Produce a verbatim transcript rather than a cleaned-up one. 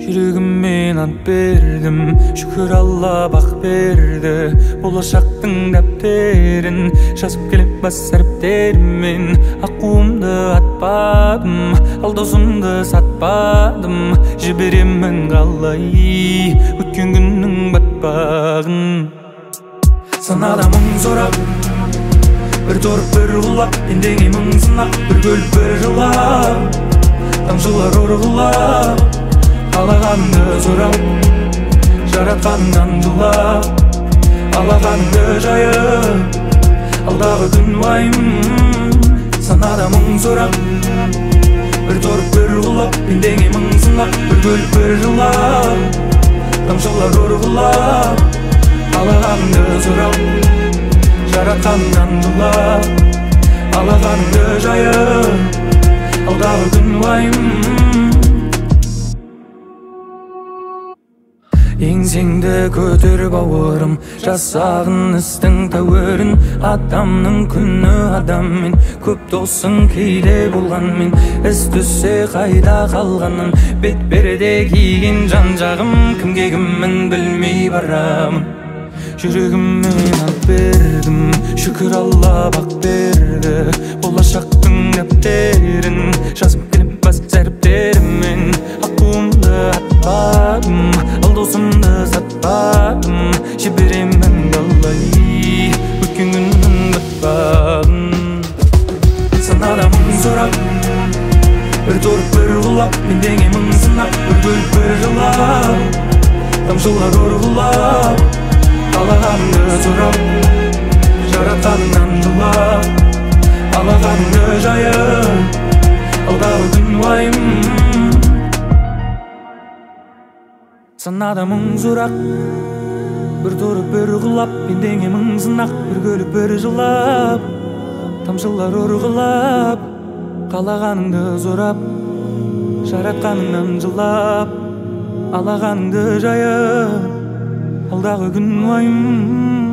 Жүрегіммен ант бердім, шүкір Алла бақ берді. Болашақтың дәптерін жазып келем бас әріптермен. Аққуымды атпадым, ал досымды сатпадым. Жіберемін қалай өткен күннің батпағын. Санада мың сұрап, бір торып бір құлап, ендеңе мың сынақ, бір көліп бір жылап, тамшылар ұрғылап, қалағаныңды сұрап, жаратқаныңнан жылап, алағаныңды жайып, алдағы күн уайым. Санада мың сұрап, бір торып бір құлап, ендеңе мың сынақ, бір көліп бір жылап, тамшылар ұрғылап, қалағаныңды сұрап, жаратқаныңнан жылап, алағаныңды жайып, алдағы күн уайым. Еңсеңді көтер бауырым, жасағын істің тәуірін. Адамның күні адаммен, көп досың кейде болғанмен. Іс түссе қайда қалғанын, бет берде киген жан жағым. Кімге кіммін білмей барамын. Жүрегіммен ант бердім, шүкір Алла бақ берді. Болашақтың дәптерін жазып келем бас әріптермен. Аққуымды атпадым, ал досымды сатпадым. Жіберемін қалай өткен күннің батпағын. Санада мың сұрап, бір торып бір құлап, ендеңе мың сынақ, бір көліп бір жылап, тамшылар ұрғылап, қалағаныңды сұрап, жаратқаныңнан жылап, алағаныңды жайып, алдағы күн уайым. Санада мың сұрақ, бір торып бір құлап, ендеңе мың сынақ, бір көліп бір жылап, тамшылар ұрғылап, қалағаныңды сұрап, жаратқаныңнан жылап, алағаныңды жайып, алдағы күн уайым.